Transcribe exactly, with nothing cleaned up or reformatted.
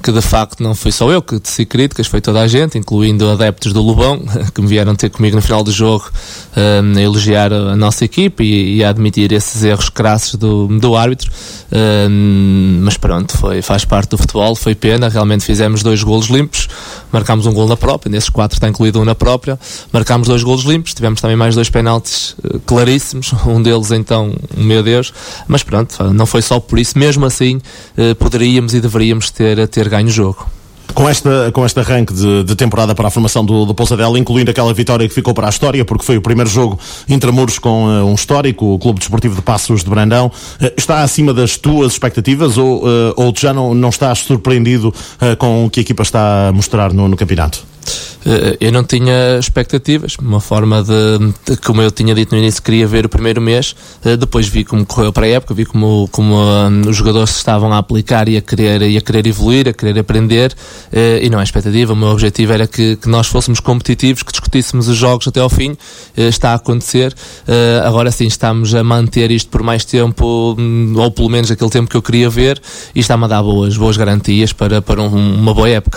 que de facto não fui só eu que teci críticas, foi toda a gente, incluindo adeptos do Lobão, que me vieram ter comigo no final do jogo uh, a elogiar a nossa equipe e, e a admitir esses erros crassos do, do árbitro. Uh, mas pronto, foi, faz parte do futebol, foi pena, realmente fizemos dois golos limpos, marcámos um golo na própria, nesses quatro está incluído um na própria, marcámos dois golos limpos, tivemos também mais dois penaltis uh, claríssimos, um deles então, meu Deus, mas pronto, não foi só por isso, mesmo assim uh, poderíamos e deveríamos ter, ter ganho o jogo. Com, esta, com este arranque de, de temporada para a formação do, do Poussadela, incluindo aquela vitória que ficou para a história, porque foi o primeiro jogo intramuros com uh, um histórico, o Clube Desportivo de Passos de Brandão, uh, está acima das tuas expectativas ou, uh, ou já não, não estás surpreendido uh, com o que a equipa está a mostrar no, no campeonato? Eu não tinha expectativas, uma forma de, de, como eu tinha dito no início, queria ver o primeiro mês, depois vi como correu para a época, vi como, como um, os jogadores se estavam a aplicar e a querer, e a querer evoluir, a querer aprender, e não é expectativa, o meu objetivo era que, que nós fôssemos competitivos, que discutíssemos os jogos até ao fim, está a acontecer, agora sim estamos a manter isto por mais tempo, ou pelo menos aquele tempo que eu queria ver, e está-me a dar boas, boas garantias para, para um, uma boa época.